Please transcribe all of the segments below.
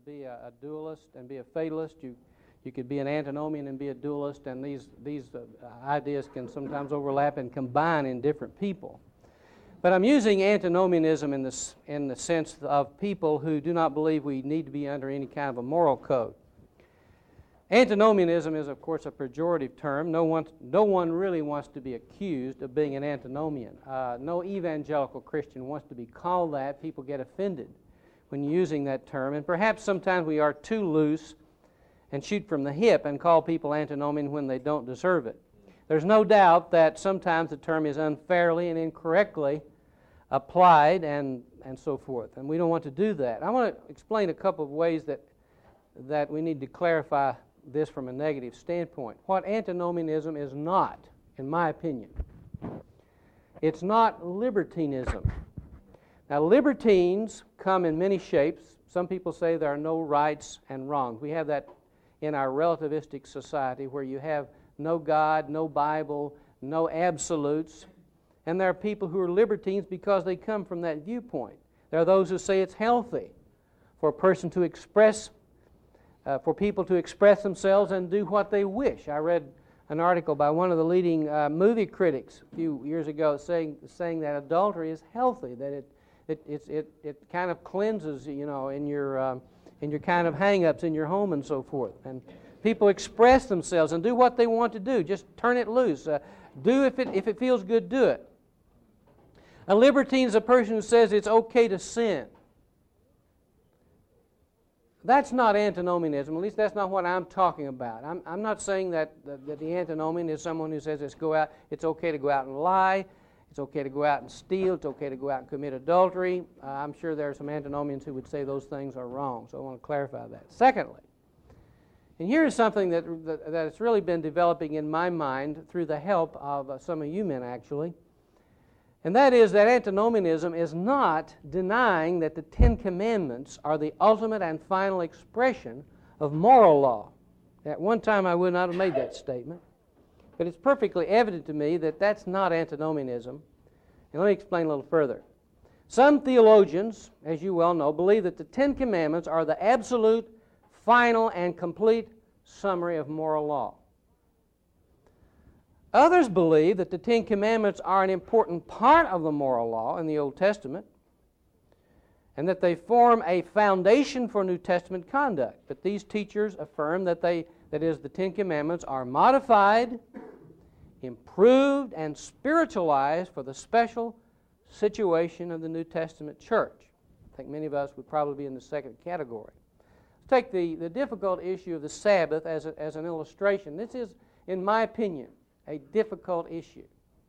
be a dualist and be a fatalist. You could be an antinomian and be a dualist, and these ideas can sometimes overlap and combine in different people. But I'm using antinomianism in the sense of people who do not believe we need to be under any kind of a moral code. Antinomianism is, of course, a pejorative term. No one really wants to be accused of being an antinomian. No evangelical Christian wants to be called that. People get offended when using that term, and perhaps sometimes we are too loose and shoot from the hip and call people antinomian when they don't deserve it. There's no doubt that sometimes the term is unfairly and incorrectly applied and so forth, and we don't want to do that. I want to explain a couple of ways that we need to clarify this from a negative standpoint. What antinomianism is not, in my opinion, it's not libertinism. Now, libertines come in many shapes. Some people say there are no rights and wrongs. We have that in our relativistic society where you have no God, no Bible, no absolutes. And there are people who are libertines because they come from that viewpoint. There are those who say it's healthy for a person to express, for people to express themselves and do what they wish. I read an article by one of the leading movie critics a few years ago saying that adultery is healthy, that it kind of cleanses, in your kind of hang-ups in your home and so forth. And people express themselves and do what they want to do. Just turn it loose. Do if it feels good, do it. A libertine is a person who says it's okay to sin. That's not antinomianism. At least that's not what I'm talking about. I'm not saying that the antinomian is someone who says it's okay to go out and lie, it's okay to go out and steal, it's okay to go out and commit adultery. I'm sure there are some antinomians who would say those things are wrong, so I want to clarify that. Secondly, and here is something that has really been developing in my mind through the help of some of you men, actually, and that is that antinomianism is not denying that the Ten Commandments are the ultimate and final expression of moral law. At one time I would not have made that statement, but it's perfectly evident to me that that's not antinomianism. And let me explain a little further. Some theologians, as you well know, believe that the Ten Commandments are the absolute, final, and complete summary of moral law. Others believe that the Ten Commandments are an important part of the moral law in the Old Testament and that they form a foundation for New Testament conduct. But these teachers affirm that the Ten Commandments are modified, improved, and spiritualized for the special situation of the New Testament church. I think many of us would probably be in the second category. Let's take the difficult issue of the Sabbath as an illustration. This is, in my opinion, a difficult issue.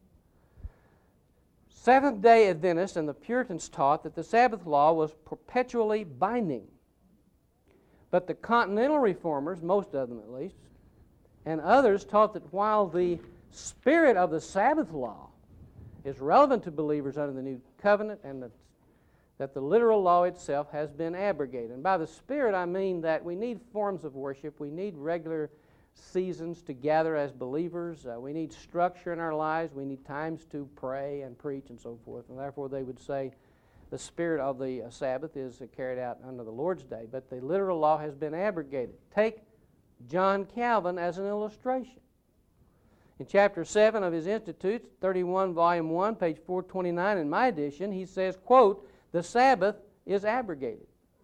Seventh-day Adventists and the Puritans taught that the Sabbath law was perpetually binding. But the Continental Reformers, most of them at least, and others taught that while the spirit of the Sabbath law is relevant to believers under the New Covenant and that the literal law itself has been abrogated. And by the Spirit I mean that we need forms of worship, we need regular seasons to gather as believers. We need structure in our lives. We need times to pray and preach and so forth. And therefore they would say the spirit of the Sabbath is carried out under the Lord's Day. But the literal law has been abrogated. Take John Calvin as an illustration. In chapter 7 of his Institutes, 31, volume 1, page 429 in my edition, he says, quote, "The Sabbath is abrogated."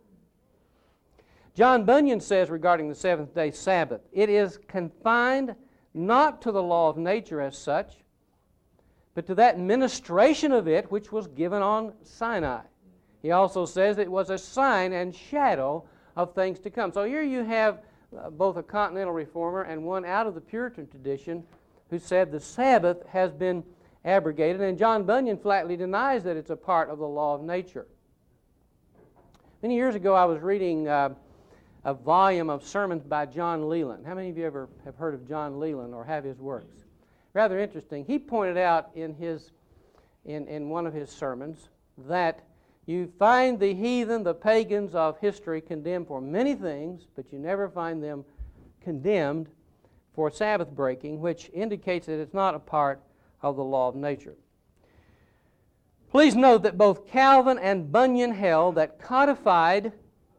John Bunyan says regarding the seventh-day Sabbath, "It is confined not to the law of nature as such, but to that ministration of it which was given on Sinai." He also says it was a sign and shadow of things to come. So here you have both a Continental Reformer and one out of the Puritan tradition who said the Sabbath has been abrogated, and John Bunyan flatly denies that it's a part of the law of nature. Many years ago I was reading a volume of sermons by John Leland. How many of you ever have heard of John Leland or have his works? Rather interesting. He pointed out in one of his sermons that you find the heathen, the pagans of history condemned for many things, but you never find them condemned for Sabbath breaking, which indicates that it's not a part of the law of nature. Please note that both Calvin and Bunyan held that codified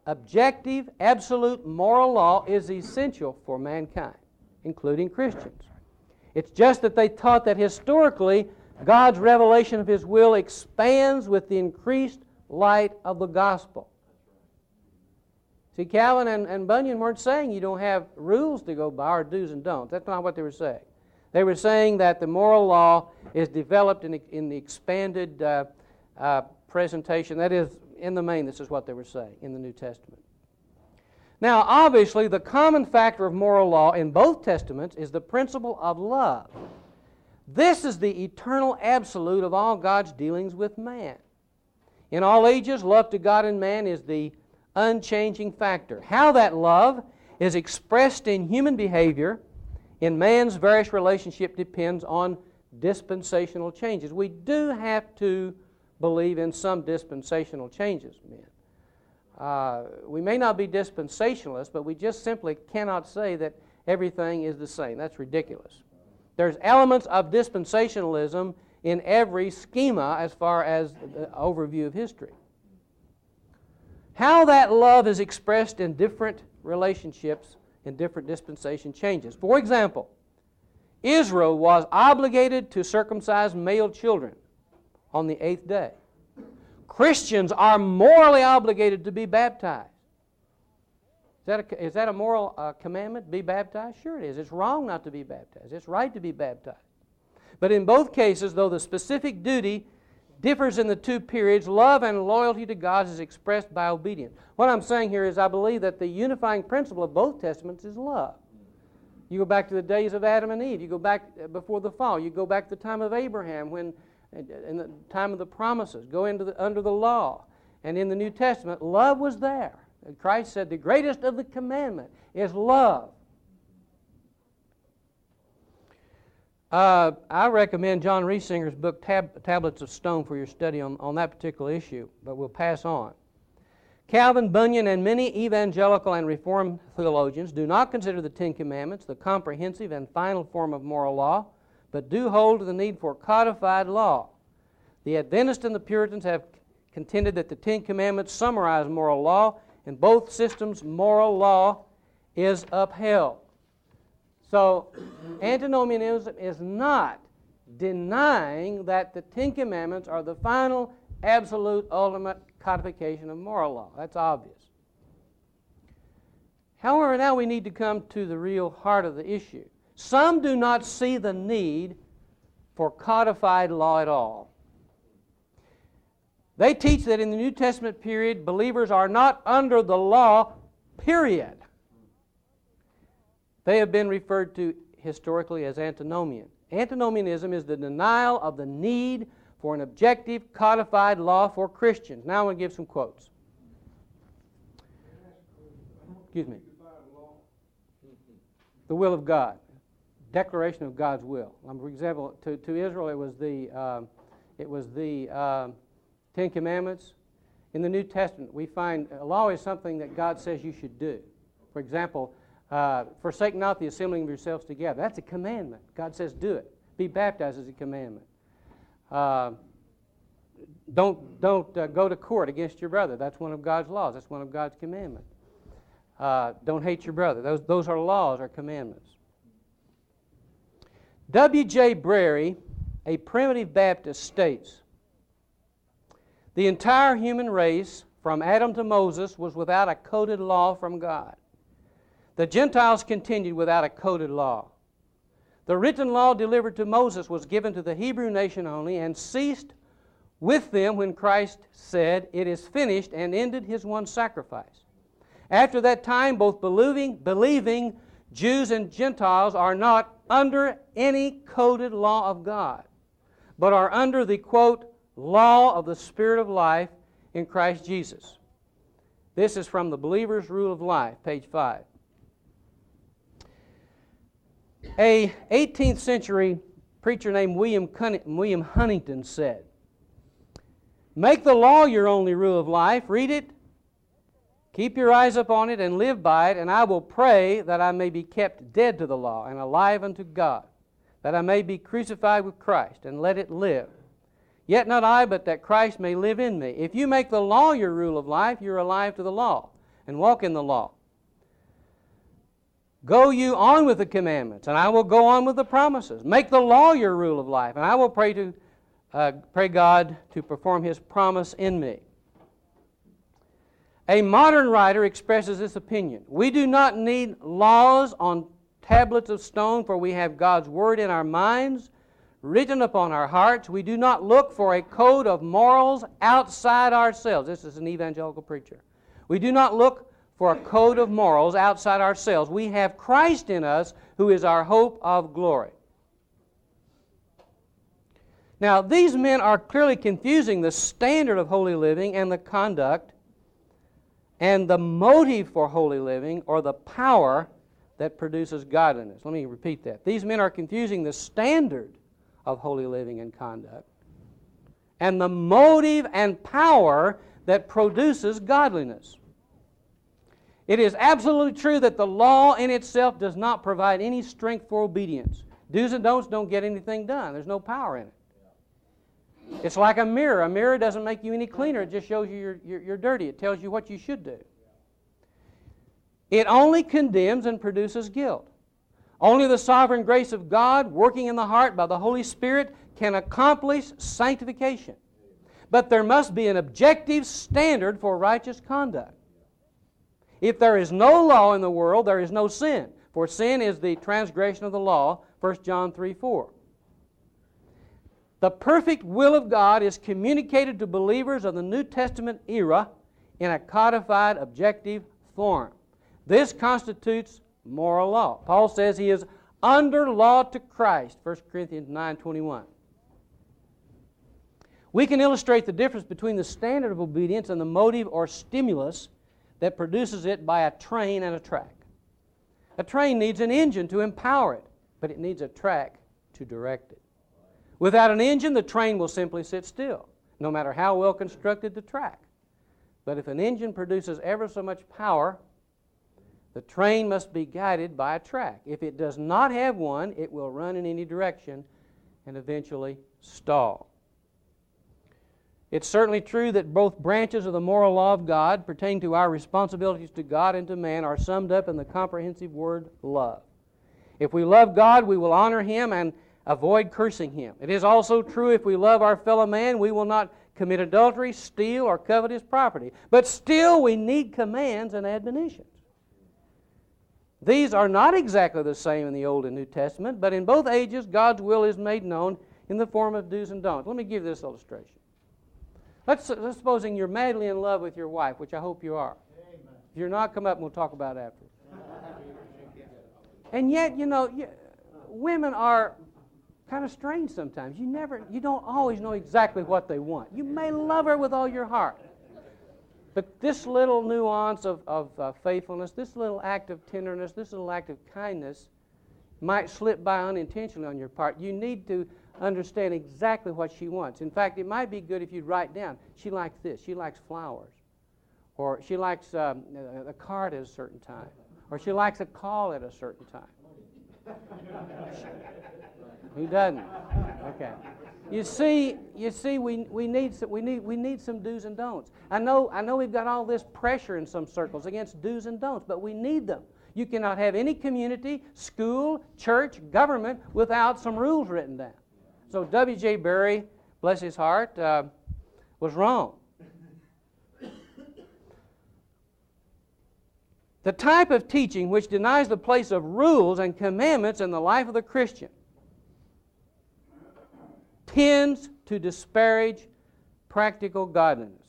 objective, absolute moral law is essential for mankind, including Christians. It's just that they taught that historically God's revelation of His will expands with the increased light of the gospel. See, Calvin and Bunyan weren't saying you don't have rules to go by or do's and don'ts. That's not what they were saying. They were saying that the moral law is developed in the expanded presentation. That is, in the main, this is what they were saying in the New Testament. Now, obviously, the common factor of moral law in both Testaments is the principle of love. This is the eternal absolute of all God's dealings with man. In all ages, love to God and man is the unchanging factor. How that love is expressed in human behavior in man's various relationship depends on dispensational changes. We do have to believe in some dispensational changes, men. We may not be dispensationalists, but we just simply cannot say that everything is the same. That's ridiculous. There's elements of dispensationalism in every schema as far as the overview of history. How that love is expressed in different relationships in different dispensation changes. For example, Israel was obligated to circumcise male children on the 8th day. Christians are morally obligated to be baptized. Is that a moral commandment, be baptized? Sure it is. It's wrong not to be baptized. It's right to be baptized. But in both cases, though the specific duty differs in the two periods, love and loyalty to God is expressed by obedience. What I'm saying here is I believe that the unifying principle of both Testaments is love. You go back to the days of Adam and Eve. You go back before the fall. You go back to the time of Abraham, when in the time of the promises. Go under the law. And in the New Testament, love was there. And Christ said the greatest of the commandment is love. I recommend John Riesinger's book, Tablets of Stone, for your study on that particular issue, but we'll pass on. Calvin, Bunyan, and many evangelical and Reformed theologians do not consider the Ten Commandments the comprehensive and final form of moral law, but do hold to the need for codified law. The Adventists and the Puritans have contended that the Ten Commandments summarize moral law. In both systems, moral law is upheld. So, antinomianism is not denying that the Ten Commandments are the final, absolute, ultimate codification of moral law. That's obvious. However, now we need to come to the real heart of the issue. Some do not see the need for codified law at all. They teach that in the New Testament period, believers are not under the law, period. They have been referred to historically as antinomian. Antinomianism is the denial of the need for an objective, codified law for Christians. Now I'm going to give some quotes. Excuse me. The will of God. Declaration of God's will. For example, to Israel, it was the Ten Commandments. In the New Testament, we find law is something that God says you should do. For example, forsake not the assembling of yourselves together. That's a commandment. God says do it. Be baptized is a commandment. Don't go to court against your brother. That's one of God's laws. That's one of God's commandments. Don't hate your brother. Those are laws or commandments. W.J. Brary, a primitive Baptist, states, the entire human race, from Adam to Moses, was without a coded law from God. The Gentiles continued without a coded law. The written law delivered to Moses was given to the Hebrew nation only and ceased with them when Christ said, "It is finished," and ended His one sacrifice. After that time, both believing Jews and Gentiles are not under any coded law of God, but are under the, quote, law of the Spirit of life in Christ Jesus. This is from the Believer's Rule of Life, page 5. A 18th century preacher named William Huntington said, "Make the law your only rule of life. Read it, keep your eyes upon it, and live by it, and I will pray that I may be kept dead to the law and alive unto God, that I may be crucified with Christ, and let it live. Yet not I, but that Christ may live in me." If you make the law your rule of life, you're alive to the law. and walk in the law. Go you on with the commandments, and I will go on with the promises. Make the law your rule of life, and I will pray God to perform His promise in me. A modern writer expresses this opinion. We do not need laws on tablets of stone, for we have God's Word in our minds, written upon our hearts. We do not look for a code of morals outside ourselves. This is an evangelical preacher. We do not look for a code of morals outside ourselves. We have Christ in us, who is our hope of glory. Now, these men are clearly confusing the standard of holy living and the conduct and the motive for holy living, or the power that produces godliness. Let me repeat that. These men are confusing the standard of holy living and conduct and the motive and power that produces godliness. It is absolutely true that the law in itself does not provide any strength for obedience. Do's and don'ts don't get anything done. There's no power in it. It's like a mirror. A mirror doesn't make you any cleaner. It just shows you you're dirty. It tells you what you should do. It only condemns and produces guilt. Only the sovereign grace of God, working in the heart by the Holy Spirit, can accomplish sanctification. But there must be an objective standard for righteous conduct. If there is no law in the world, there is no sin. For sin is the transgression of the law, 1 John 3:4. The perfect will of God is communicated to believers of the New Testament era in a codified, objective form. This constitutes moral law. Paul says he is under law to Christ, 1 Corinthians 9:21. We can illustrate the difference between the standard of obedience and the motive or stimulus that produces it by a train and a track. A train needs an engine to empower it, but it needs a track to direct it. Without an engine, the train will simply sit still, no matter how well constructed the track. But if an engine produces ever so much power, the train must be guided by a track. If it does not have one, it will run in any direction and eventually stall. It's certainly true that both branches of the moral law of God pertaining to our responsibilities to God and to man are summed up in the comprehensive word love. If we love God, we will honor Him and avoid cursing Him. It is also true if we love our fellow man, we will not commit adultery, steal, or covet his property. But still we need commands and admonitions. These are not exactly the same in the Old and New Testament, but in both ages God's will is made known in the form of do's and don'ts. Let me give this illustration. Let's supposing you're madly in love with your wife, which I hope you are. Amen. If you're not, come up and we'll talk about it after. And yet, women are kind of strange sometimes. You don't always know exactly what they want. You may love her with all your heart, but this little nuance of faithfulness, this little act of tenderness, this little act of kindness might slip by unintentionally on your part. You need to understand exactly what she wants. In fact, it might be good if you'd write down, she likes this, she likes flowers, or she likes a card at a certain time, or she likes a call at a certain time. Who doesn't? Okay. You see, we need some do's and don'ts. I know we've got all this pressure in some circles against do's and don'ts, but we need them. You cannot have any community, school, church, government without some rules written down. So W.J. Berry, bless his heart, was wrong. The type of teaching which denies the place of rules and commandments in the life of the Christian tends to disparage practical godliness.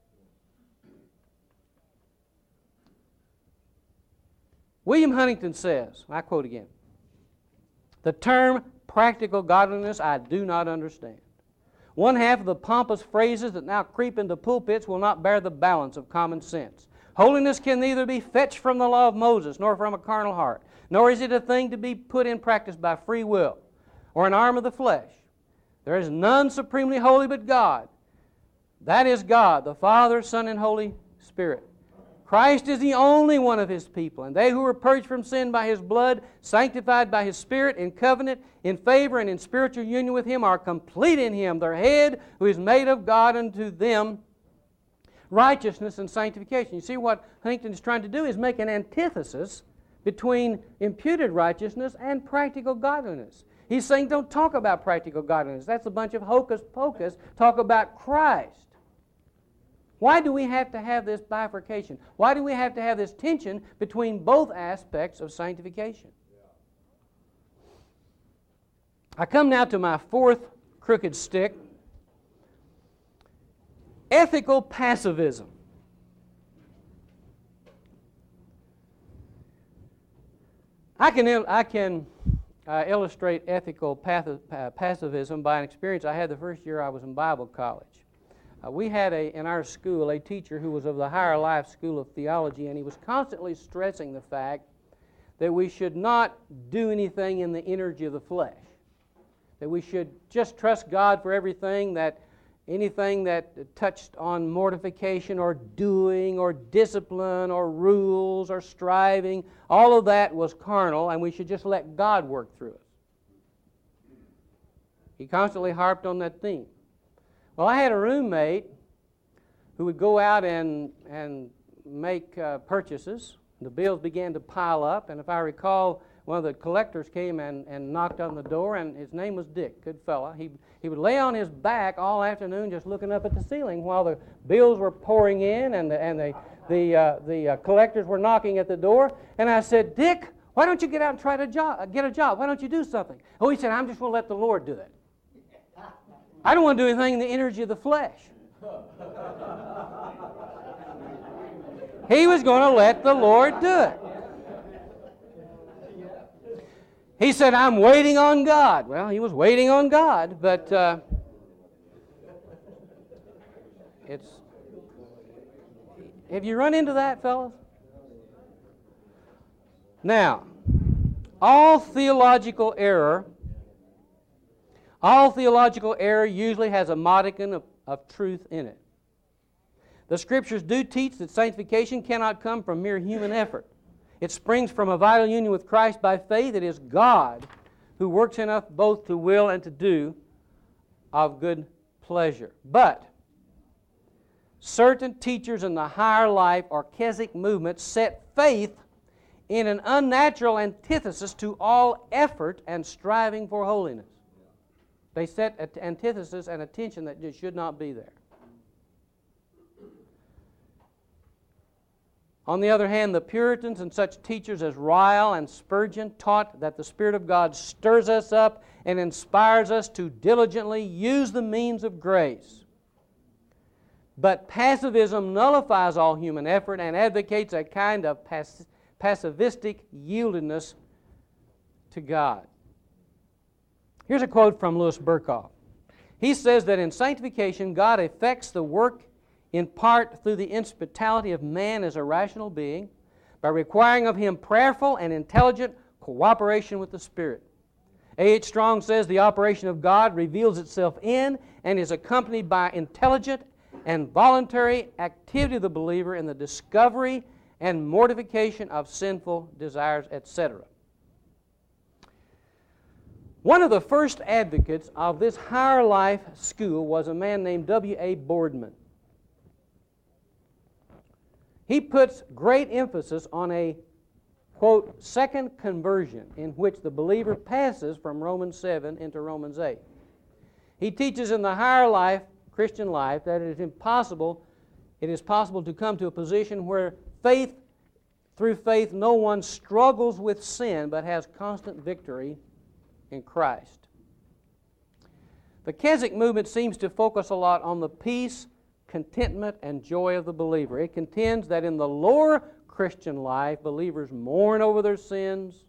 William Huntington says, I quote again, "The term practical godliness I do not understand. One half of the pompous phrases that now creep into pulpits will not bear the balance of common sense. Holiness can neither be fetched from the law of Moses nor from a carnal heart, nor is it a thing to be put in practice by free will or an arm of the flesh. There is none supremely holy but God. That is God, the Father, Son, and Holy Spirit. Christ is the only one of His people, and they who were purged from sin by His blood, sanctified by His Spirit, in covenant, in favor, and in spiritual union with Him, are complete in Him, their head, who is made of God unto them, righteousness and sanctification. You see what Huntington is trying to do is make an antithesis between imputed righteousness and practical godliness. He's saying don't talk about practical godliness. That's a bunch of hocus pocus. Talk about Christ. Why do we have to have this bifurcation? Why do we have to have this tension between both aspects of sanctification? I come now to my fourth crooked stick. Ethical passivism. I can illustrate ethical passivism by an experience I had the first year I was in Bible college. We had in our school a teacher who was of the Higher Life School of Theology, and he was constantly stressing the fact that we should not do anything in the energy of the flesh, that we should just trust God for everything, that anything that touched on mortification or doing or discipline or rules or striving, all of that was carnal, and we should just let God work through us. He constantly harped on that theme. Well, I had a roommate who would go out and make purchases. The bills began to pile up, and if I recall, one of the collectors came and knocked on the door, and his name was Dick, good fella. He would lay on his back all afternoon just looking up at the ceiling while the bills were pouring in and the collectors were knocking at the door. And I said, Dick, why don't you get out and try to get a job? Why don't you do something? Oh, he said, I'm just going to let the Lord do it. I don't want to do anything in the energy of the flesh. He was going to let the Lord do it. He said, I'm waiting on God. Well, he was waiting on God, but have you run into that, fellas? Now, all theological error usually has a modicum of truth in it. The Scriptures do teach that sanctification cannot come from mere human effort. It springs from a vital union with Christ by faith. It is God who works in us both to will and to do of good pleasure. But certain teachers in the higher life or Keswick movement set faith in an unnatural antithesis to all effort and striving for holiness. They set an antithesis and a tension that just should not be there. On the other hand, the Puritans and such teachers as Ryle and Spurgeon taught that the Spirit of God stirs us up and inspires us to diligently use the means of grace. But passivism nullifies all human effort and advocates a kind of passivistic yieldedness to God. Here's a quote from Louis Berkhoff. He says that in sanctification, God effects the work in part through the instrumentality of man as a rational being, by requiring of him prayerful and intelligent cooperation with the Spirit. A.H. Strong says the operation of God reveals itself in and is accompanied by intelligent and voluntary activity of the believer in the discovery and mortification of sinful desires, etc. One of the first advocates of this higher life school was a man named W.A. Boardman. He puts great emphasis on a, quote, second conversion in which the believer passes from Romans 7 into Romans 8. He teaches in the higher life, Christian life, that it is possible to come to a position where through faith, no one struggles with sin but has constant victory in Christ. The Keswick movement seems to focus a lot on the peace, contentment, and joy of the believer. It contends that in the lower Christian life, believers mourn over their sins,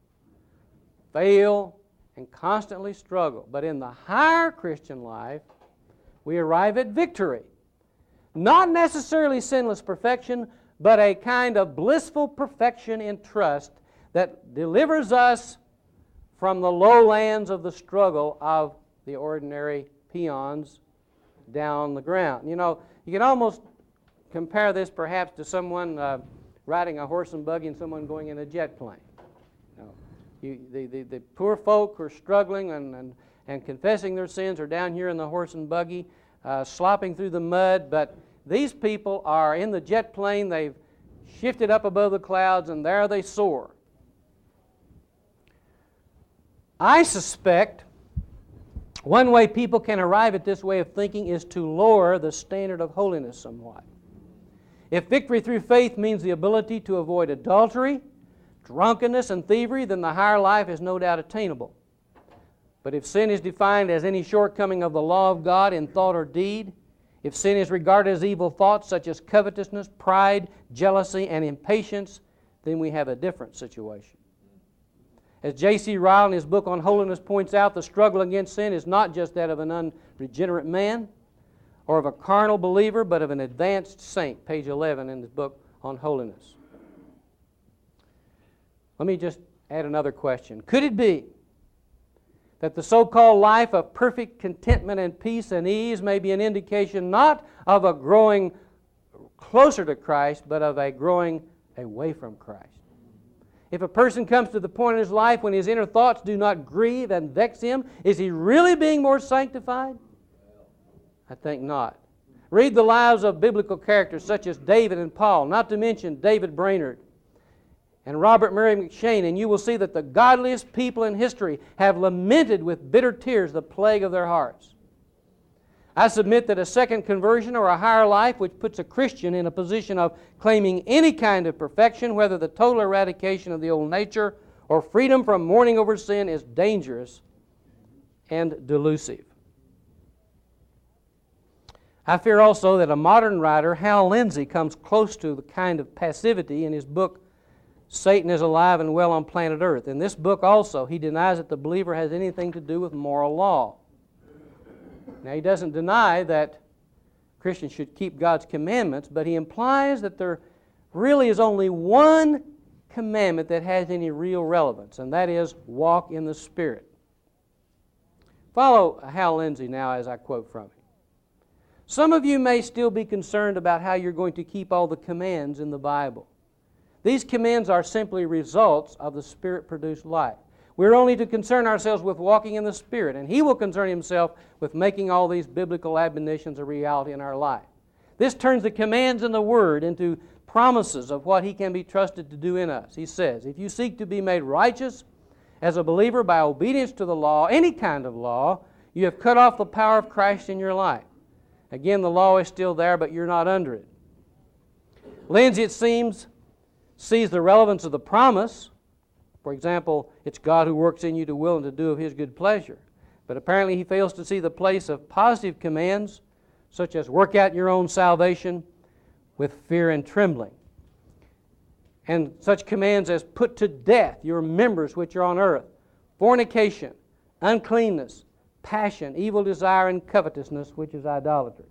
fail, and constantly struggle. But in the higher Christian life, we arrive at victory. Not necessarily sinless perfection, but a kind of blissful perfection in trust that delivers us from the lowlands of the struggle of the ordinary peons down the ground. You know, you can almost compare this perhaps to someone riding a horse and buggy and someone going in a jet plane. You know, the poor folk who are struggling and confessing their sins are down here in the horse and buggy, slopping through the mud, but These people are in the jet plane, they've shifted up above the clouds, and there they soar. I suspect one way people can arrive at this way of thinking is to lower the standard of holiness somewhat. If victory through faith means the ability to avoid adultery, drunkenness, and thievery, then the higher life is no doubt attainable. But if sin is defined as any shortcoming of the law of God in thought or deed, if sin is regarded as evil thoughts such as covetousness, pride, jealousy, and impatience, then we have a different situation. As J.C. Ryle in his book on holiness points out, the struggle against sin is not just that of an unregenerate man or of a carnal believer, but of an advanced saint, page 11 in his book on holiness. Let me just add another question. Could it be that the so-called life of perfect contentment and peace and ease may be an indication not of a growing closer to Christ, but of a growing away from Christ? If a person comes to the point in his life when his inner thoughts do not grieve and vex him, is he really being more sanctified? I think not. Read the lives of biblical characters such as David and Paul, not to mention David Brainerd and Robert Murray McCheyne, and you will see that the godliest people in history have lamented with bitter tears the plague of their hearts. I submit that a second conversion or a higher life which puts a Christian in a position of claiming any kind of perfection, whether the total eradication of the old nature or freedom from mourning over sin, is dangerous and delusive. I fear also that a modern writer, Hal Lindsey, comes close to the kind of passivity in his book, Satan is Alive and Well on Planet Earth. In this book also, he denies that the believer has anything to do with moral law. Now, he doesn't deny that Christians should keep God's commandments, but he implies that there really is only one commandment that has any real relevance, and that is walk in the Spirit. Follow Hal Lindsey now as I quote from him. Some of you may still be concerned about how you're going to keep all the commands in the Bible. These commands are simply results of the Spirit-produced life. We're only to concern ourselves with walking in the Spirit, and He will concern Himself with making all these biblical admonitions a reality in our life. This turns the commands in the Word into promises of what He can be trusted to do in us. He says, if you seek to be made righteous as a believer by obedience to the law, any kind of law, you have cut off the power of Christ in your life. Again, the law is still there, but you're not under it. Lindsey, it seems, sees the relevance of the promise. For example, it's God who works in you to will and to do of His good pleasure. But apparently he fails to see the place of positive commands, such as work out your own salvation with fear and trembling. And such commands as put to death your members which are on earth, fornication, uncleanness, passion, evil desire, and covetousness, which is idolatry.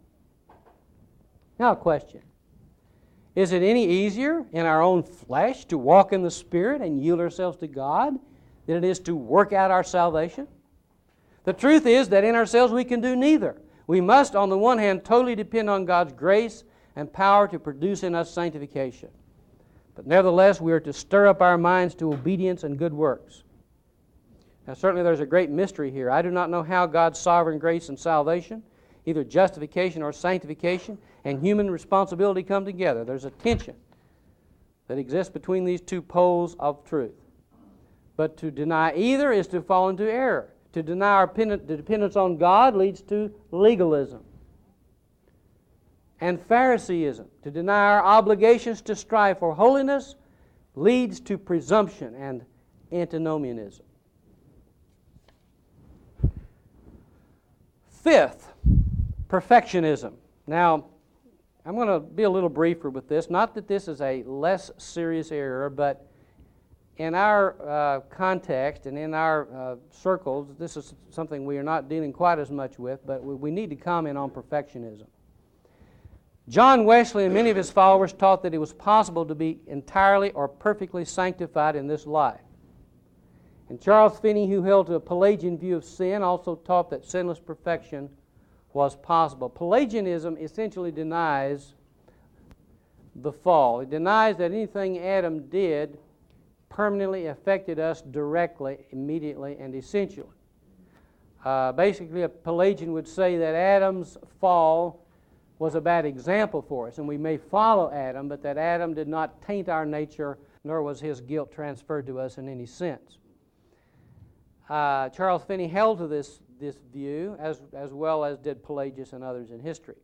Now a question. Is it any easier in our own flesh to walk in the Spirit and yield ourselves to God than it is to work out our salvation? The truth is that in ourselves we can do neither. We must, on the one hand, totally depend on God's grace and power to produce in us sanctification. But nevertheless, we are to stir up our minds to obedience and good works. Now, certainly there's a great mystery here. I do not know how God's sovereign grace and salvation, either justification or sanctification, and human responsibility come together. There's a tension that exists between these two poles of truth. But to deny either is to fall into error. To deny our dependence on God leads to legalism and Phariseeism. To deny our obligations to strive for holiness leads to presumption and antinomianism. Fifth, perfectionism. Now, I'm going to be a little briefer with this. Not that this is a less serious error, but in our context and in our circles, this is something we are not dealing quite as much with, but we need to comment on perfectionism. John Wesley and many of his followers taught that it was possible to be entirely or perfectly sanctified in this life. And Charles Finney, who held to a Pelagian view of sin, also taught that sinless perfection was possible. Pelagianism essentially denies the fall. It denies that anything Adam did permanently affected us directly, immediately, and essentially. Basically, a Pelagian would say that Adam's fall was a bad example for us, and we may follow Adam, but that Adam did not taint our nature, nor was his guilt transferred to us in any sense. Charles Finney held to this view, as well as did Pelagius and others in history.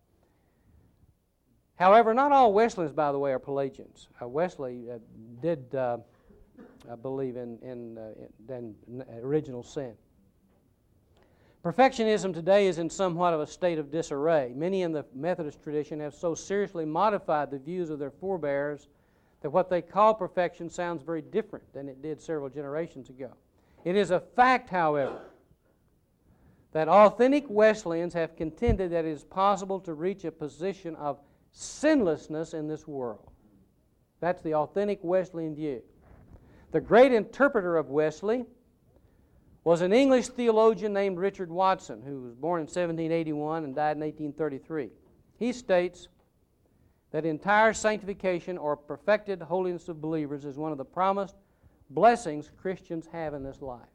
However, not all Wesleyans, by the way, are Pelagians. Wesley did believe in original sin. Perfectionism today is in somewhat of a state of disarray. Many in the Methodist tradition have so seriously modified the views of their forebears that what they call perfection sounds very different than it did several generations ago. It is a fact, however, that authentic Wesleyans have contended that it is possible to reach a position of sinlessness in this world. That's the authentic Wesleyan view. The great interpreter of Wesley was an English theologian named Richard Watson, who was born in 1781 and died in 1833. He states that entire sanctification or perfected holiness of believers is one of the promised blessings Christians have in this life,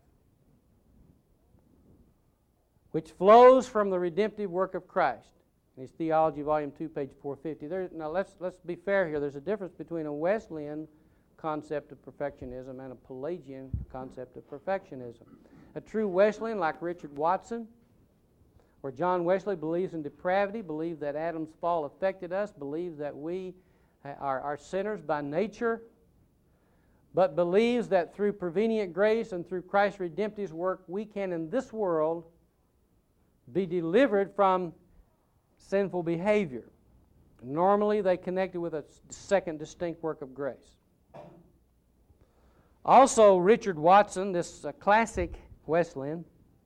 which flows from the redemptive work of Christ. In his Theology, Volume 2, page 450. Now, let's be fair here. There's a difference between a Wesleyan concept of perfectionism and a Pelagian concept of perfectionism. A true Wesleyan, like Richard Watson or John Wesley, believes in depravity, believes that Adam's fall affected us, believes that we are sinners by nature, but believes that through prevenient grace and through Christ's redemptive work, we can in this world be delivered from sinful behavior. Normally, they connect it with a second distinct work of grace. Also, Richard Watson, this classic Wesleyan,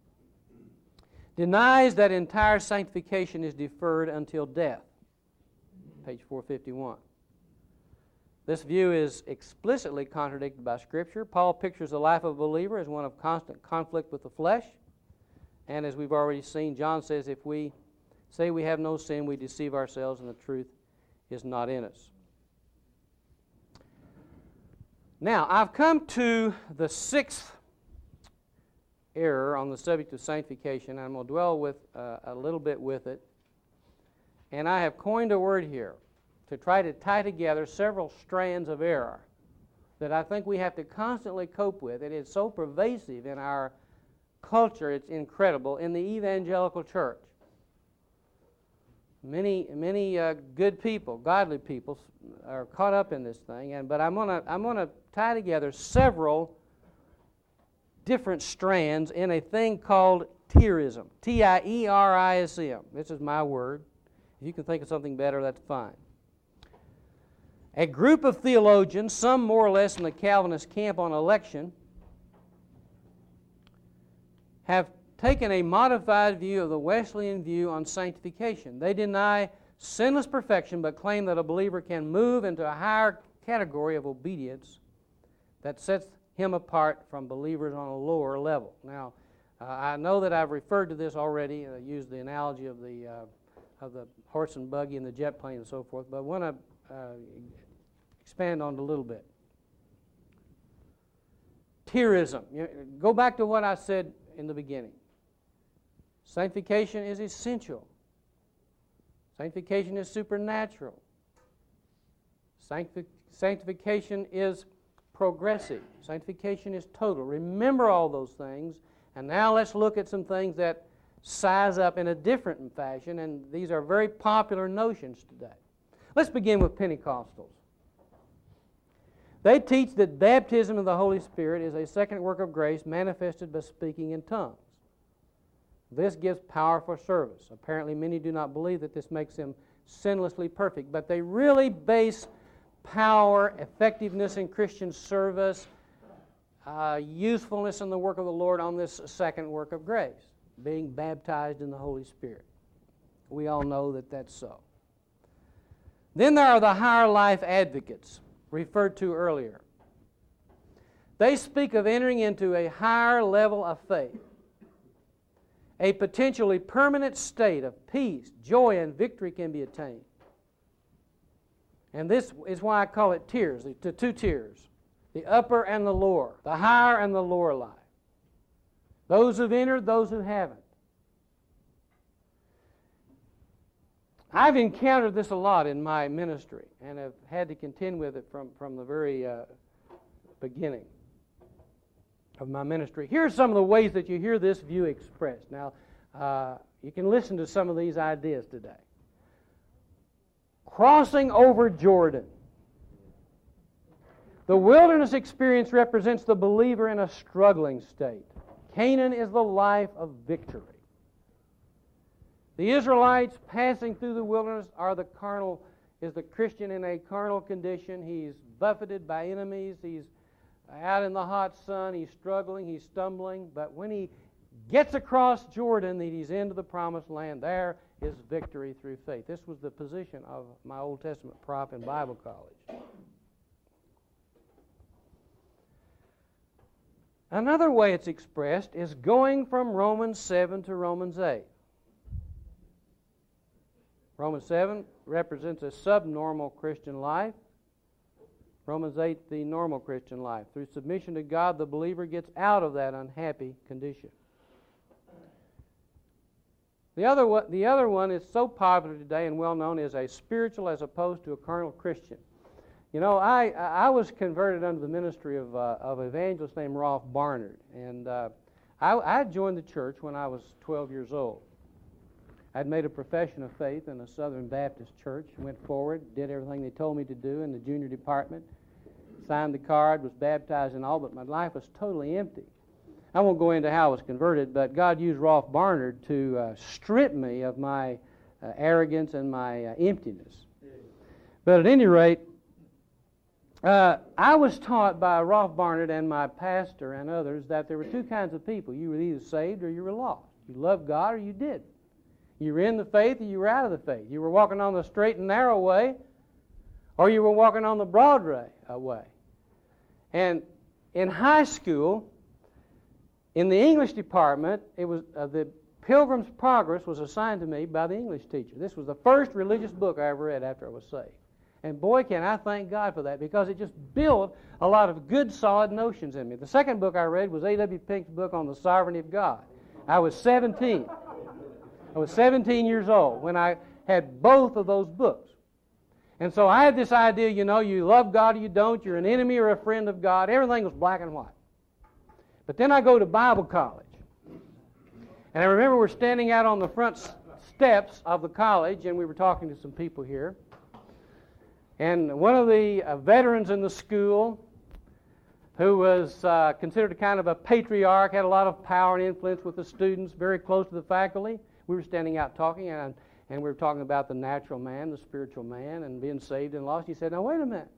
denies that entire sanctification is deferred until death. Page 451. This view is explicitly contradicted by Scripture. Paul pictures the life of a believer as one of constant conflict with the flesh. And as we've already seen, John says if we say we have no sin, we deceive ourselves and the truth is not in us. Now, I've come to the sixth error on the subject of sanctification. I'm going to dwell with a little bit with it. And I have coined a word here to try to tie together several strands of error that I think we have to constantly cope with. It is so pervasive in our culture, it's incredible, in the evangelical church. Many good people, godly people, are caught up in this thing. But I'm gonna tie together several different strands in a thing called tierism. T-I-E-R-I-S-M. This is my word. If you can think of something better, that's fine. A group of theologians, some more or less in the Calvinist camp on election, have taken a modified view of the Wesleyan view on sanctification. They deny sinless perfection, but claim that a believer can move into a higher category of obedience that sets him apart from believers on a lower level. Now, I know that I've referred to this already, used the analogy of the horse and buggy and the jet plane and so forth, but I want to expand on it a little bit. Tierism. Go back to what I said in the beginning. Sanctification is essential. Sanctification is supernatural. Sanctification is progressive. Sanctification is total. Remember all those things, and now let's look at some things that size up in a different fashion, and these are very popular notions today. Let's begin with Pentecostals. They teach that baptism of the Holy Spirit is a second work of grace manifested by speaking in tongues. This gives power for service. Apparently, many do not believe that this makes them sinlessly perfect, but they really base power, effectiveness in Christian service, usefulness in the work of the Lord on this second work of grace, being baptized in the Holy Spirit. We all know that that's so. Then there are the higher life advocates, referred to earlier. They speak of entering into a higher level of faith, a potentially permanent state of peace, joy, and victory can be attained. And this is why I call it tiers, the two tiers, the upper and the lower, the higher and the lower life. Those who've entered, those who haven't. I've encountered this a lot in my ministry, and have had to contend with it from the very beginning of my ministry. Here are some of the ways that you hear this view expressed. Now, you can listen to some of these ideas today. Crossing over Jordan. The wilderness experience represents the believer in a struggling state. Canaan is the life of victory. The Israelites passing through the wilderness is the Christian in a carnal condition. He's buffeted by enemies. He's out in the hot sun. He's struggling. He's stumbling. But when he gets across Jordan, that he's into the promised land, there is victory through faith. This was the position of my Old Testament prof in Bible college. Another way it's expressed is going from Romans 7 to Romans 8. Romans 7 represents a subnormal Christian life. Romans 8, the normal Christian life. Through submission to God, the believer gets out of that unhappy condition. The other one is so popular today and well known as a spiritual as opposed to a carnal Christian. You know, I was converted under the ministry of an evangelist named Rolf Barnard, and I joined the church when I was 12 years old. I'd made a profession of faith in a Southern Baptist church, went forward, did everything they told me to do in the junior department, signed the card, was baptized and all, but my life was totally empty. I won't go into how I was converted, but God used Rolf Barnard to strip me of my arrogance and my emptiness. But at any rate, I was taught by Rolf Barnard and my pastor and others that there were two kinds of people. You were either saved or you were lost. You loved God or you didn't. You were in the faith or you were out of the faith. You were walking on the straight and narrow way or you were walking on the broad way. And in high school, in the English department, it was the Pilgrim's Progress was assigned to me by the English teacher. This was the first religious book I ever read after I was saved. And boy, can I thank God for that, because it just built a lot of good, solid notions in me. The second book I read was A.W. Pink's book on the sovereignty of God. I was 17. I was 17 years old when I had both of those books. And so I had this idea, you know, you love God or you don't, you're an enemy or a friend of God. Everything was black and white. But then I go to Bible college. And I remember we're standing out on the front steps of the college, and we were talking to some people here. And one of the veterans in the school, who was considered kind of a patriarch, had a lot of power and influence with the students, very close to the faculty. We were standing out talking, and we were talking about the natural man, the spiritual man, and being saved and lost. He said, "Now wait a minute.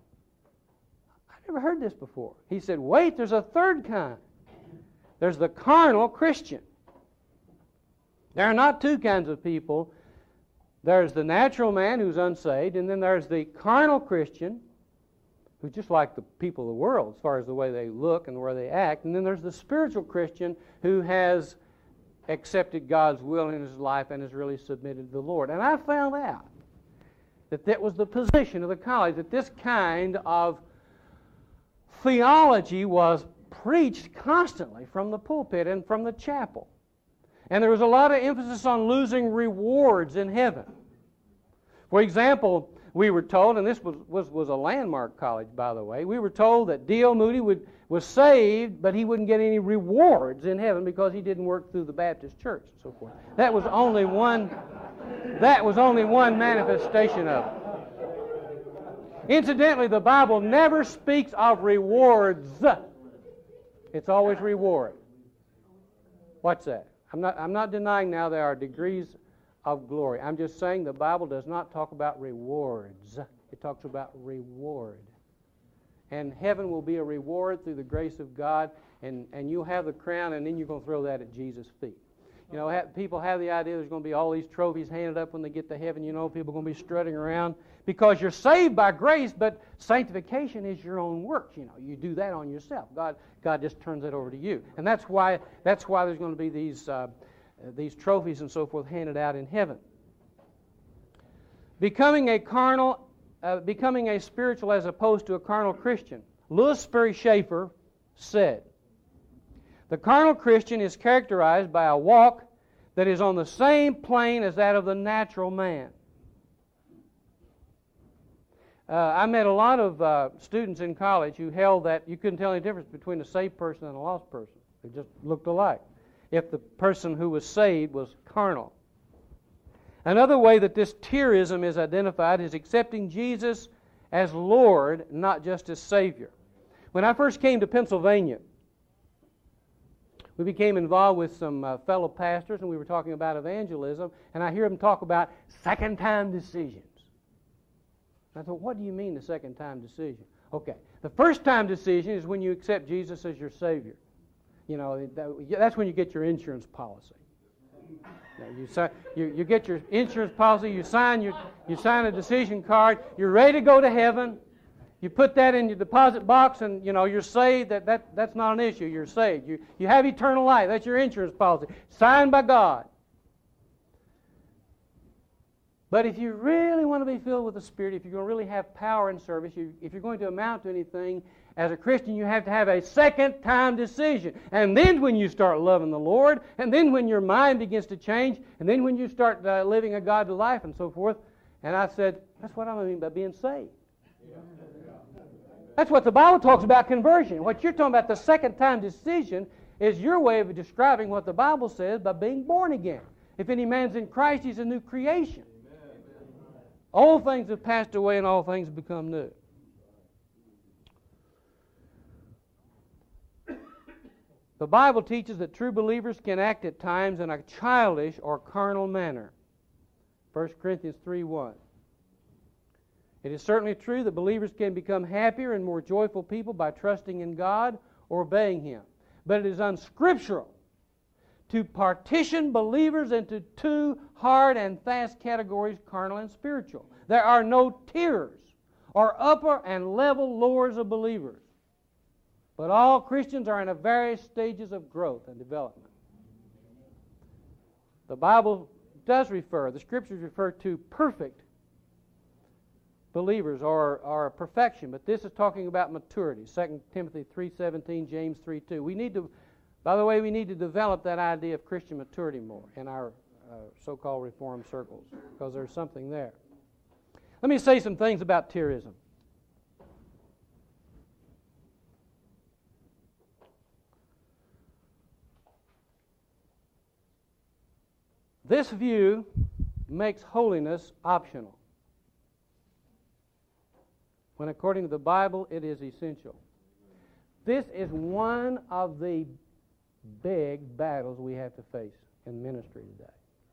I've never heard this before." He said, "Wait, there's a third kind. There's the carnal Christian. There are not two kinds of people. There's the natural man who's unsaved, and then there's the carnal Christian, who's just like the people of the world as far as the way they look and the way they act. And then there's the spiritual Christian who has accepted God's will in his life and has really submitted to the Lord." And I found out that was the position of the college, that this kind of theology was preached constantly from the pulpit and from the chapel. And there was a lot of emphasis on losing rewards in heaven. For example, we were told, and this was a landmark college, by the way, we were told that D.L. Moody was saved, but he wouldn't get any rewards in heaven because he didn't work through the Baptist church and so forth. That was only one manifestation of it. Incidentally, the Bible never speaks of rewards. It's always reward. What's that? I'm not denying now there are degrees of glory. I'm just saying the Bible does not talk about rewards. It talks about reward. And heaven will be a reward through the grace of God, and you'll have the crown, and then you're going to throw that at Jesus' feet. You know, people have the idea there's going to be all these trophies handed up when they get to heaven. You know, people are going to be strutting around because you're saved by grace, but sanctification is your own work. You know, you do that on yourself. God just turns it over to you, and that's why there's going to be these trophies and so forth handed out in heaven. Becoming a spiritual as opposed to a carnal Christian. Louis Sperry Schaeffer said, "The carnal Christian is characterized by a walk that is on the same plane as that of the natural man. I met a lot of students in college who held that you couldn't tell any difference between a saved person and a lost person. They just looked alike, if the person who was saved was carnal. Another way that this tierism is identified is accepting Jesus as Lord, not just as Savior. When I first came to Pennsylvania, we became involved with some fellow pastors, and we were talking about evangelism, and I hear them talk about second-time decisions. I thought, what do you mean the second-time decision? Okay, the first-time decision is when you accept Jesus as your Savior. You know, that's when you get your insurance policy. You get your insurance policy, you sign a decision card, you're ready to go to heaven. You put that in your deposit box, and you're saved. That's not an issue. You're saved. You have eternal life. That's your insurance policy, signed by God. But if you really want to be filled with the Spirit, if you're going to really have power in service, if you're going to amount to anything as a Christian, you have to have a second-time decision. And then when you start loving the Lord, and then when your mind begins to change, and then when you start living a godly life and so forth. And I said, that's what I mean by being saved. That's what the Bible talks about conversion. What you're talking about, the second-time decision, is your way of describing what the Bible says by being born again. If any man's in Christ, he's a new creation. All things have passed away and all things have become new. The Bible teaches that true believers can act at times in a childish or carnal manner. 1 Corinthians 3:1. It is certainly true that believers can become happier and more joyful people by trusting in God or obeying Him. But it is unscriptural to partition believers into two hard and fast categories, carnal and spiritual. There are no tiers or upper and level lowers of believers. But all Christians are in various stages of growth and development. The Bible does refer, the Scriptures refer to perfect believers or perfection, but this is talking about maturity. 2 Timothy 3:17, James 3:2. We need to develop that idea of Christian maturity more in our so-called Reformed circles, because there's something there. Let me say some things about tierism. This view makes holiness optional, when according to the Bible it is essential. This is one of the big battles we have to face in ministry today.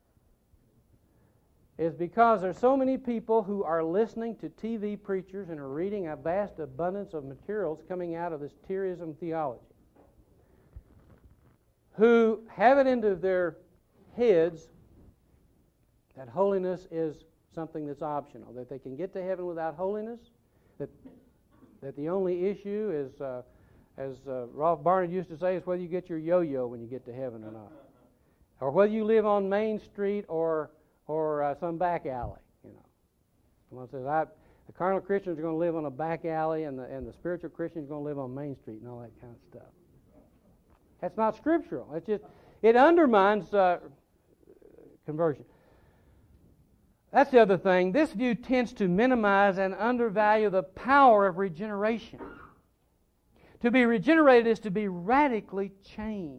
Is because there's so many people who are listening to TV preachers and are reading a vast abundance of materials coming out of this tierism theology, who have it into their heads that holiness is something that's optional, that they can get to heaven without holiness, that the only issue is, as Rolf Barnard used to say, is whether you get your yo-yo when you get to heaven or not, or whether you live on Main Street or some back alley. Someone says, the carnal Christians are going to live on a back alley, and the spiritual Christians are going to live on Main Street, and all that kind of stuff. That's not scriptural. It undermines conversion. That's the other thing. This view tends to minimize and undervalue the power of regeneration. To be regenerated is to be radically changed.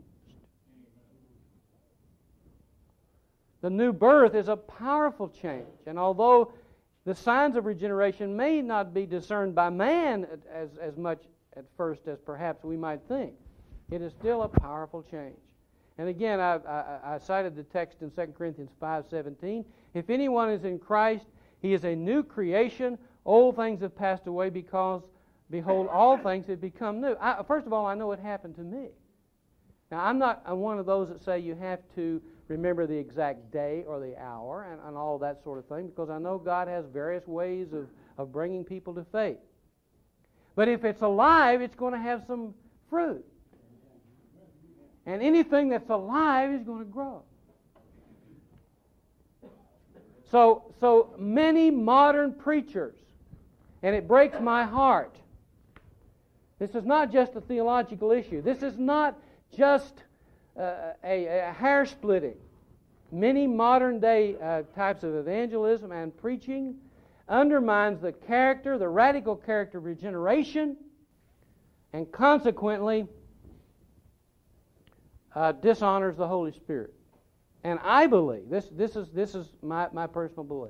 The new birth is a powerful change, and although the signs of regeneration may not be discerned by man as much at first as perhaps we might think, it is still a powerful change. And again, I cited the text in 2 Corinthians 5:17. If anyone is in Christ, he is a new creation. Old things have passed away, because, behold, all things have become new. First of all, I know it happened to me. Now, I'm one of those that say you have to remember the exact day or the hour and all that sort of thing, because I know God has various ways of bringing people to faith. But if it's alive, it's going to have some fruit. And anything that's alive is going to grow. So many modern preachers, and it breaks my heart. This is not just a theological issue. This is not just a hair splitting. Many modern day types of evangelism and preaching undermines the character, the radical character of regeneration, and consequently dishonors the Holy Spirit. And I believe, this is my personal belief,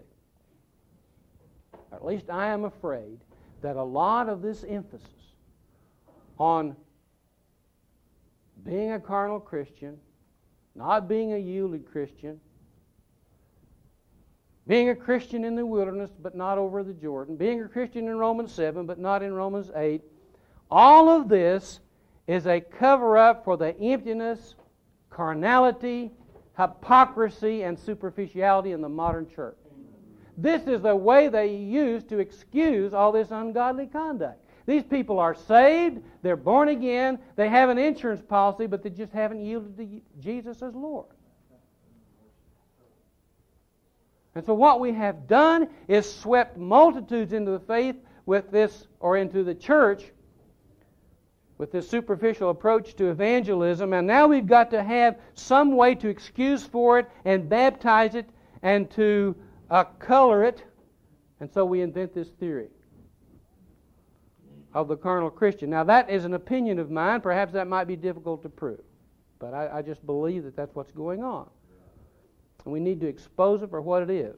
or at least I am afraid, that a lot of this emphasis on being a carnal Christian, not being a yielded Christian, being a Christian in the wilderness but not over the Jordan, being a Christian in Romans 7 but not in Romans 8, all of this is a cover-up for the emptiness, carnality, hypocrisy, and superficiality in the modern church. This is the way they use to excuse all this ungodly conduct. These people are saved, they're born again, they have an insurance policy, but they just haven't yielded to Jesus as Lord. And so what we have done is swept multitudes into the faith with this, or into the church, with this superficial approach to evangelism, and now we've got to have some way to excuse for it and baptize it and to color it, and so we invent this theory of the carnal Christian. Now that is an opinion of mine. Perhaps that might be difficult to prove, but I just believe that that's what's going on. And we need to expose it for what it is.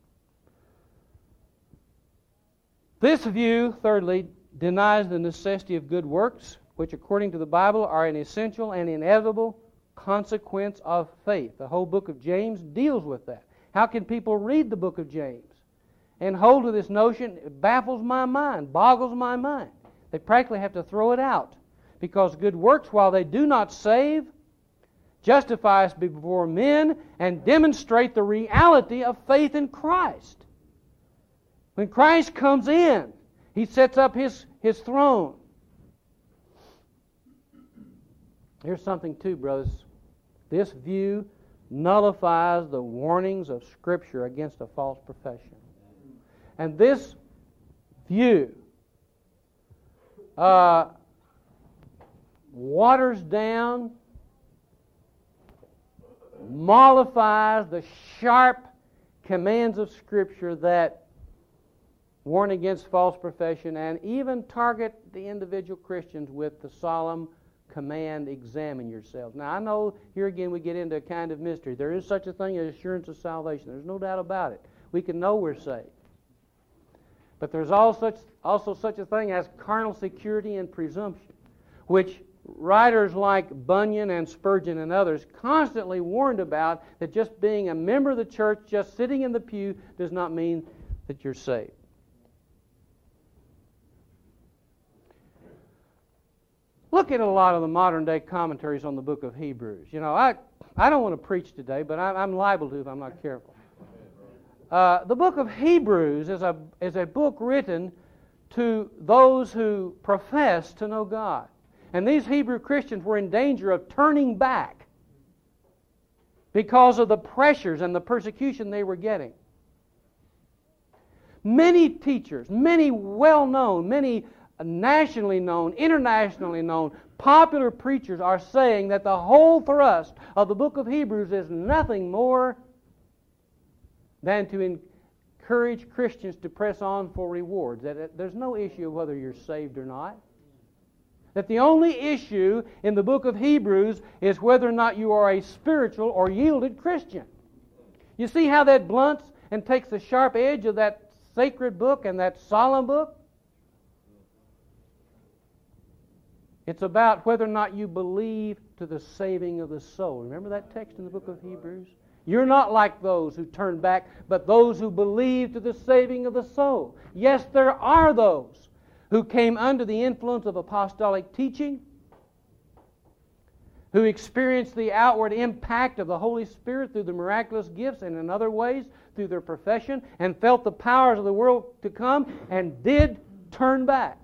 This view, thirdly, denies the necessity of good works, which according to the Bible are an essential and inevitable consequence of faith. The whole book of James deals with that. How can people read the book of James and hold to this notion? It baffles my mind, boggles my mind. They practically have to throw it out, because good works, while they do not save, justify us before men and demonstrate the reality of faith in Christ. When Christ comes in, He sets up His throne. Here's something too, brothers. This view nullifies the warnings of Scripture against a false profession. And this view waters down, mollifies the sharp commands of Scripture that warn against false profession, and even target the individual Christians with the solemn command, examine yourselves. Now I know here again we get into a kind of mystery. There is such a thing as assurance of salvation. There's no doubt about it. We can know we're saved. But there's also such a thing as carnal security and presumption, which writers like Bunyan and Spurgeon and others constantly warned about, that just being a member of the church, just sitting in the pew, does not mean that you're saved. Look at a lot of the modern day commentaries on the book of Hebrews. You know, I don't want to preach today, but I'm liable to if I'm not careful. The book of Hebrews is a book written to those who profess to know God. And these Hebrew Christians were in danger of turning back because of the pressures and the persecution they were getting. Many teachers, many well-known, many nationally known, internationally known, popular preachers are saying that the whole thrust of the book of Hebrews is nothing more than to encourage Christians to press on for rewards. That there's no issue of whether you're saved or not. That the only issue in the book of Hebrews is whether or not you are a spiritual or yielded Christian. You see how that blunts and takes the sharp edge of that sacred book and that solemn book? It's about whether or not you believe to the saving of the soul. Remember that text in the book of Hebrews? You're not like those who turn back, but those who believe to the saving of the soul. Yes, there are those who came under the influence of apostolic teaching, who experienced the outward impact of the Holy Spirit through the miraculous gifts and in other ways through their profession, and felt the powers of the world to come and did turn back.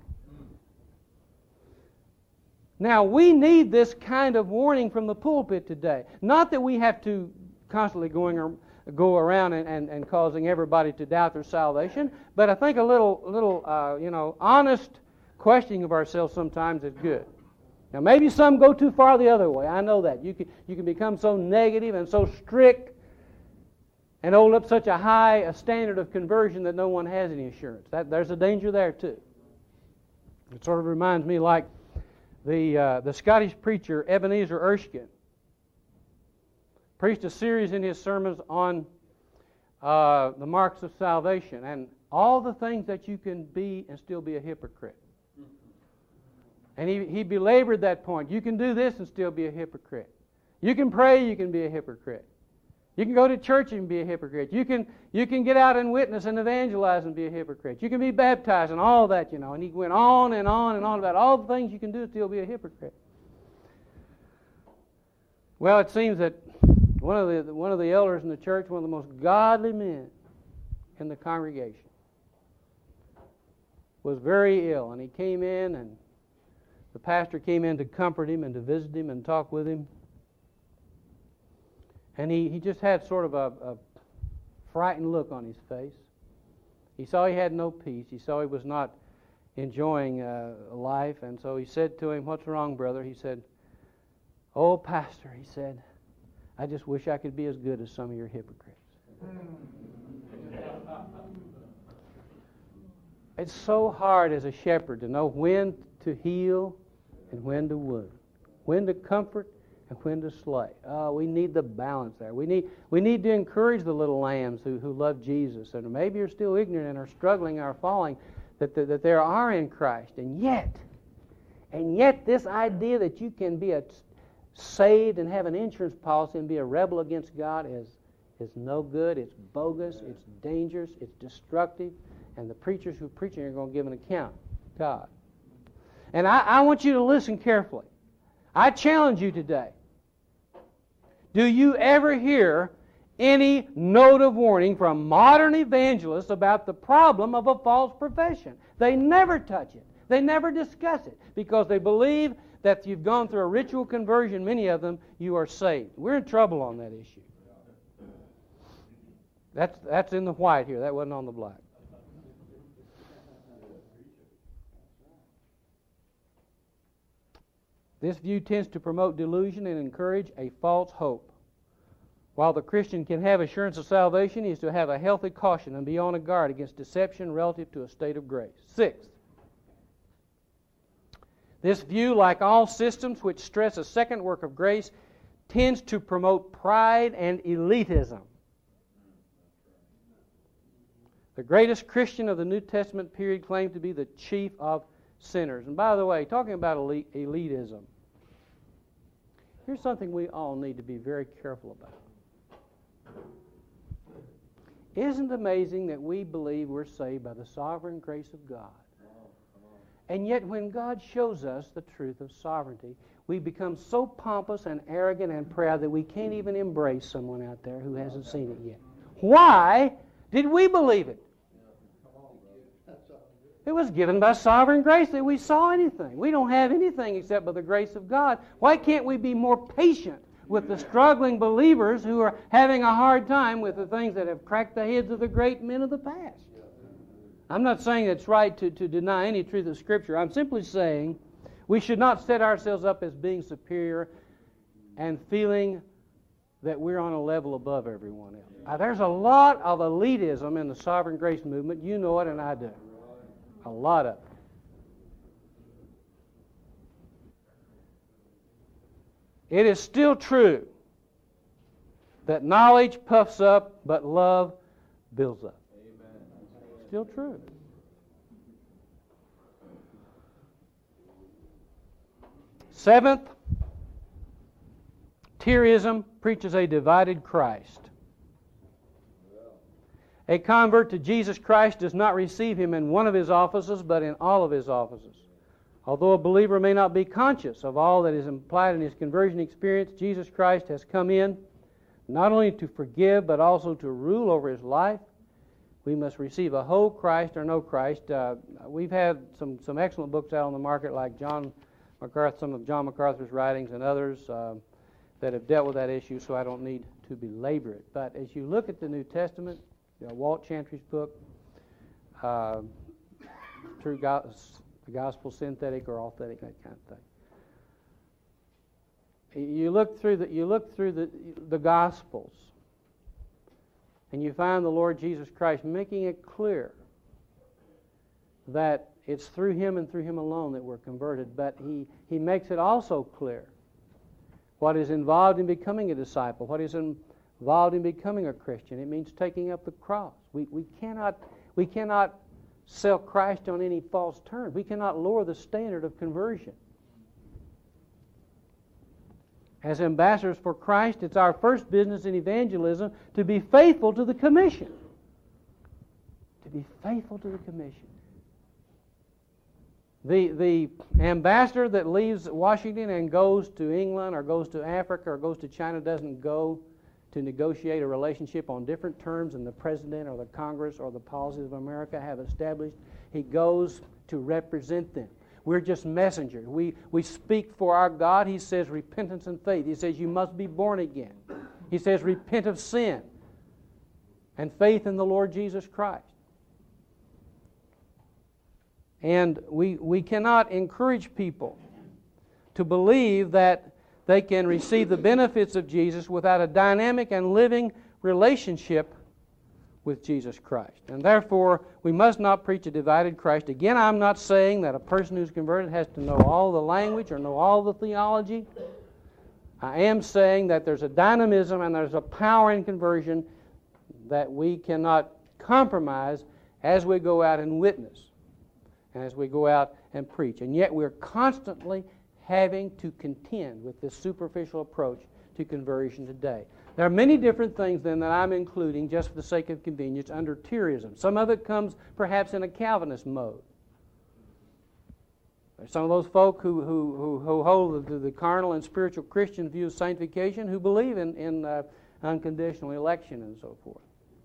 Now, we need this kind of warning from the pulpit today. Not that we have to constantly go around and causing everybody to doubt their salvation, but I think a little honest questioning of ourselves sometimes is good. Now, maybe some go too far the other way. I know that. You can become so negative and so strict and hold up such a standard of conversion that no one has any assurance. There's a danger there too. It sort of reminds me like the Scottish preacher Ebenezer Erskine preached a series in his sermons on the marks of salvation and all the things that you can be and still be a hypocrite. And he belabored that point. You can do this and still be a hypocrite. You can pray, you can be a hypocrite. You can go to church and be a hypocrite. You can get out and witness and evangelize and be a hypocrite. You can be baptized and all that, you know. And he went on and on and on about all the things you can do to still be a hypocrite. Well, it seems that one of the elders in the church, one of the most godly men in the congregation, was very ill, and he came in, and the pastor came in to comfort him and to visit him and talk with him. And he just had sort of a frightened look on his face. He saw he had no peace. He saw he was not enjoying life. And so he said to him, "What's wrong, brother?" He said, "Oh, pastor," he said, "I just wish I could be as good as some of your hypocrites." It's so hard as a shepherd to know when to heal and when to wound, when to comfort and when to slay. Oh, we need the balance there. We need to encourage the little lambs who love Jesus and maybe are still ignorant and are struggling or falling, that they are in Christ. And yet this idea that you can be saved and have an insurance policy and be a rebel against God is no good. It's bogus. It's dangerous. It's destructive. And the preachers who are preaching are going to give an account to God. And I want you to listen carefully. I challenge you today. Do you ever hear any note of warning from modern evangelists about the problem of a false profession? They never touch it. They never discuss it because they believe that if you've gone through a ritual conversion, many of them, you are saved. We're in trouble on that issue. That's in the white here. That wasn't on the black. This view tends to promote delusion and encourage a false hope. While the Christian can have assurance of salvation, he is to have a healthy caution and be on a guard against deception relative to a state of grace. Sixth, this view, like all systems which stress a second work of grace, tends to promote pride and elitism. The greatest Christian of the New Testament period claimed to be the chief of sinners. And by the way, talking about elitism, here's something we all need to be very careful about. Isn't it amazing that we believe we're saved by the sovereign grace of God? And yet when God shows us the truth of sovereignty, we become so pompous and arrogant and proud that we can't even embrace someone out there who hasn't seen it yet. Why did we believe it? It was given by sovereign grace that we saw anything. We don't have anything except by the grace of God. Why can't we be more patient with the struggling believers who are having a hard time with the things that have cracked the heads of the great men of the past? I'm not saying it's right to deny any truth of Scripture. I'm simply saying we should not set ourselves up as being superior and feeling that we're on a level above everyone else. There's a lot of elitism in the sovereign grace movement. You know it and I do. A lot of it. It is still true that knowledge puffs up, but love builds up. Amen. Still true. Seventh, Tierism preaches a divided Christ. A convert to Jesus Christ does not receive Him in one of His offices, but in all of His offices. Although a believer may not be conscious of all that is implied in his conversion experience, Jesus Christ has come in not only to forgive, but also to rule over his life. We must receive a whole Christ or no Christ. We've had some excellent books out on the market, like John MacArthur, some of John MacArthur's writings and others that have dealt with that issue, so I don't need to belabor it. But as you look at the New Testament, Walt Chantry's book, the Gospel Synthetic or Authentic, that kind of thing. You look through the Gospels, And you find the Lord Jesus Christ making it clear that it's through Him and through Him alone that we're converted. But He makes it also clear what is involved in becoming a disciple, what is involved in becoming a Christian. It means taking up the cross. We cannot sell Christ on any false terms. We cannot lower the standard of conversion. As ambassadors for Christ, it's our first business in evangelism to be faithful to the commission. To be faithful to the commission. The ambassador that leaves Washington and goes to England or goes to Africa or goes to China doesn't go to negotiate a relationship on different terms than the President or the Congress or the policies of America have established. He goes to represent them. We're just messengers. We speak for our God. He says repentance and faith. He says you must be born again. He says repent of sin and faith in the Lord Jesus Christ. And we cannot encourage people to believe that they can receive the benefits of Jesus without a dynamic and living relationship with Jesus Christ. And therefore, we must not preach a divided Christ. Again, I'm not saying that a person who's converted has to know all the language or know all the theology. I am saying that there's a dynamism and there's a power in conversion that we cannot compromise as we go out and witness and as we go out and preach. And yet we're constantly having to contend with this superficial approach to conversion today. There are many different things then that I'm including just for the sake of convenience under Tierism. Some of it comes perhaps in a Calvinist mode. There's some of those folk who hold the carnal and spiritual Christian view of sanctification who believe in unconditional election and so forth.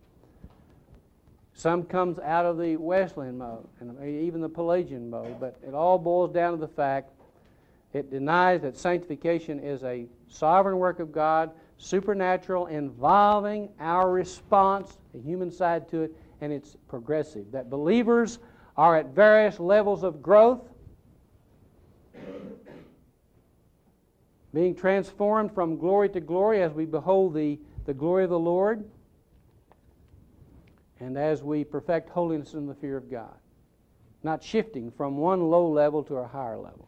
Some comes out of the Wesleyan mode and even the Pelagian mode, but it all boils down to the fact it denies that sanctification is a sovereign work of God, supernatural, involving our response, the human side to it, and it's progressive. That believers are at various levels of growth, being transformed from glory to glory as we behold the glory of the Lord, and as we perfect holiness in the fear of God, not shifting from one low level to a higher level.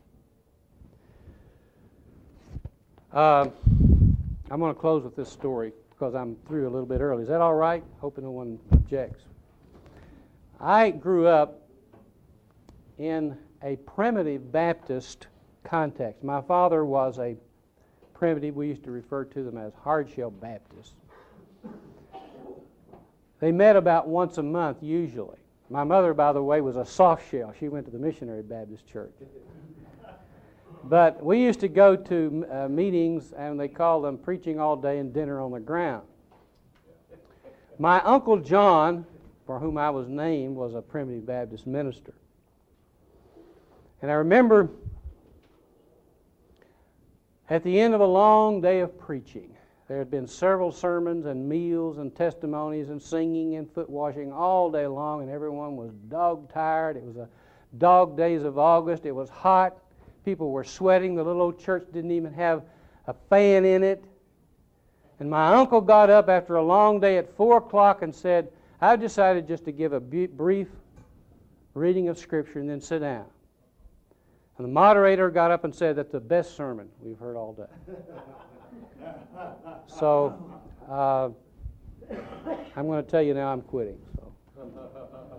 I'm going to close with this story because I'm through a little bit early. Is that all right? Hoping no one objects. I grew up in a primitive Baptist context. My father was a primitive. We used to refer to them as hardshell Baptists. They met about once a month usually. My mother, by the way, was a soft shell. She went to the Missionary Baptist Church. But we used to go to meetings, and they called them preaching all day and dinner on the ground. My Uncle John, for whom I was named, was a primitive Baptist minister. And I remember at the end of a long day of preaching, there had been several sermons and meals and testimonies and singing and foot washing all day long, and everyone was dog-tired. It was a dog days of August. It was hot. People were sweating. The little old church didn't even have a fan in it. And my uncle got up after a long day at 4 o'clock and said, I've decided just to give a brief reading of Scripture and then sit down. And the moderator got up and said, that's the best sermon we've heard all day. So I'm going to tell you now I'm quitting. So.